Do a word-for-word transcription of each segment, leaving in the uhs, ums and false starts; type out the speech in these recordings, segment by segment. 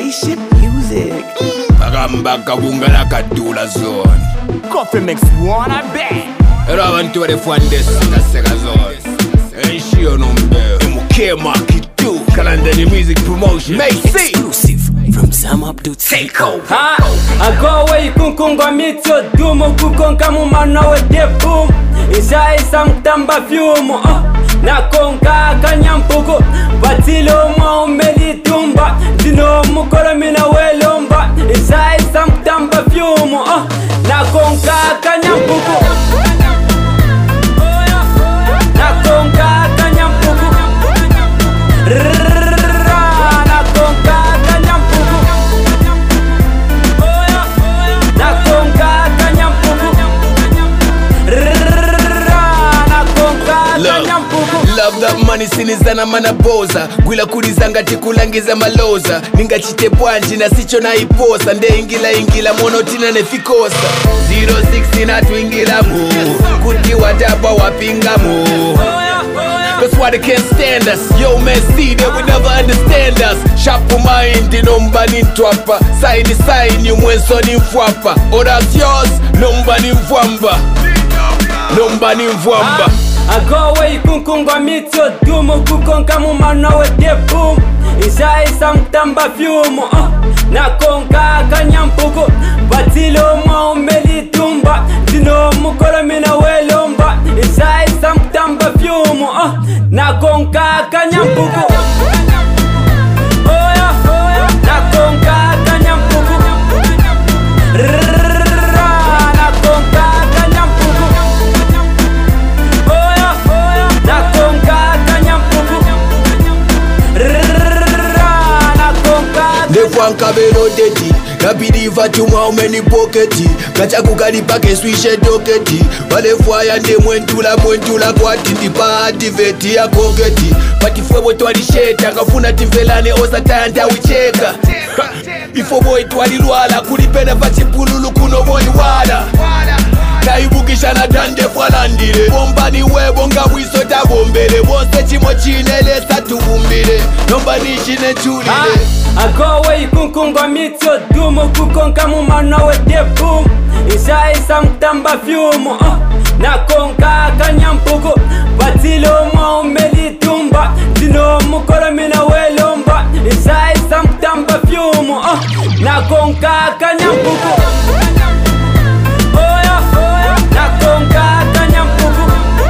Spaceship music. Bagambaka bungala kadula zone. Coffee mix one, I bet. Era abantu barefwande sina sega zone. Enshio nombe. Muke makitu. Kalandani music promotion. May see. Exclusive from Zamup Take over. Ha, ago way kunkunga mitso dumo kukonka mumana we debum. Isa isa mtamba fyumo. Na konka kanyampuko. Batilo mwa umeli tumba. Dino mukora mina welomba. Isa isa mtamba fyumo. Na konka kanyampuko. Na konka kanyampuko. Love that money sinizana manaboza. Gwila kulizanga tikulangiza maloza. Ninga chite bwanji na sicho na iposa. Nde ingila ingila monotina nefikosa. zero six na tuingila mu. Kuti wataba wapinga mu. That's why they can't stand us. Yo man see they will never understand us. Shapu mind nomba ni twapa. Side side you mwenso ni mfwapa. Oh that's yours, nomba ni mfwamba. Nomba ni mfwamba. Ago way kunkunga mitso dumo kukonka mumana we debum. Isa isa mtamba fyumo. Na konka kanyampuko. Batilo mwa umeli tumba. Dino mukora mina welomba. Isa isa mtamba fyumo. Na konka kanyampuko. Na konka kanyampuko. Kabelo deti na believe chuma umeni pocketi kacha kukalipa keswishe doketi wale fwaya nde mwentula mwentula kwa tindi party veti ya koketi pati fwebo twalisheta kafuna timvelane osa tanda wicheka ifo boy twalilwala kulipena pachipululu kuno boy wala naibukisha na dande fwalandile bombani webo nga bwiso tabombele bonse chimo chinele satubumbile nomba nishine chulile Ago way kunkunga mitso dumo kukonka mumana we debum. Isa isa mtamba fyumo. Na konka kanyampuko. Batilo mwa umeli tumba. Dino mukora mina welomba. Isa isa mtamba fyumo. Na konka kanyampuko. Na konka kanyampuko.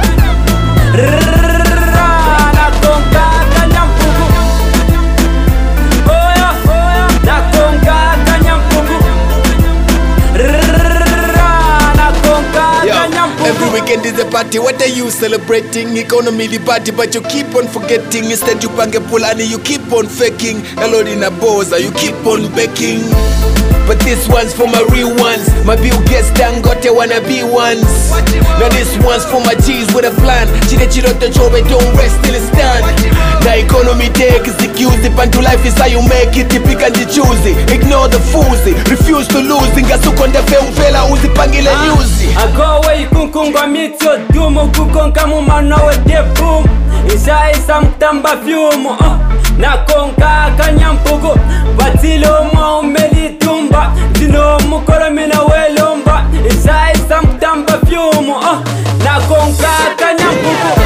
Every weekend is a party, what are you celebrating? Economy the party, but you keep on forgetting. Instead you bange pulani, you keep on faking. Hello in a boza, you keep on begging. But this one's for my real ones. My Bill Gates Dangote wanna be ones. Now this one's for my G's with a plan. Chile chilo to chobe, don't rest till it's done. The economy take is the cues. Depend to life is how you make it. Pick and choose it. Ignore the fools. Refuse to lose. Inga sukonde fe umfela uzi pangile nyuzi. Ago way kunkunga mitso dumo kukonka mumana we debum. Isa isa mtamba fyumo. Na konka kanyampuko. Batilo mwa umeli tumba. Dino mukora mina welomba. Isa isa mtamba fyumo. Na konka kanyampuko.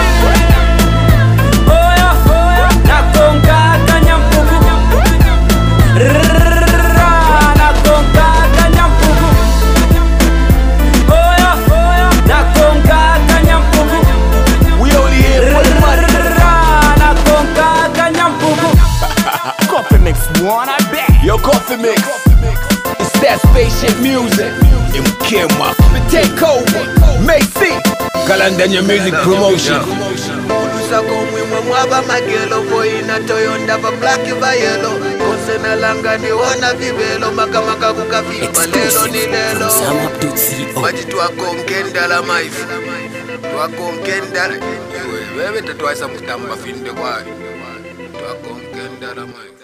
Na konka kanyampuko. Na konka kanyampuko. Na konka kanyampuko. We only here for the money. Na konka kanyampuko. Coffee mix one, I bet. Yo, Coffee Mix. It's that spaceship music. M K Mark. The takeover. May see. Kalandani music promotion. Kumwe mwaba magelo boy na toyonda va black va yellow kosena langa ni wana vivelo maka maka kukavimba lelo ni lelo maji twakonkenda la maifu twakonkenda wewe wewe tatwaisa mutamba finde kwa twakonkenda la maifu